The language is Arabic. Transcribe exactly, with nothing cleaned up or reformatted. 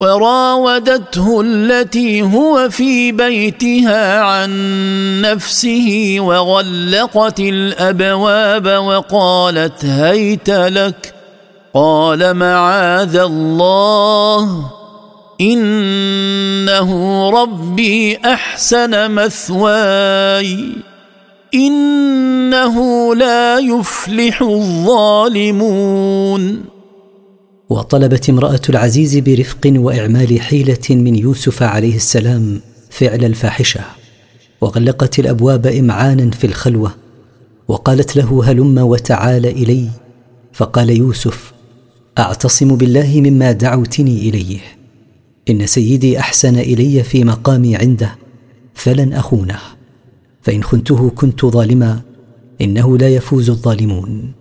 وراودته التي هو في بيتها عن نفسه وغلقت الأبواب وقالت هيت لك قال معاذ الله إنه ربي أحسن مثواي إنه لا يفلح الظالمون. وطلبت امرأة العزيز برفق وإعمال حيلة من يوسف عليه السلام فعل الفاحشة، وغلقت الأبواب إمعانا في الخلوة، وقالت له هلم وتعال إلي، فقال يوسف أعتصم بالله مما دعوتني إليه، إن سيدي أحسن إلي في مقامي عنده فلن أخونه، فإن خنته كنت ظالما، إنه لا يفوز الظالمون.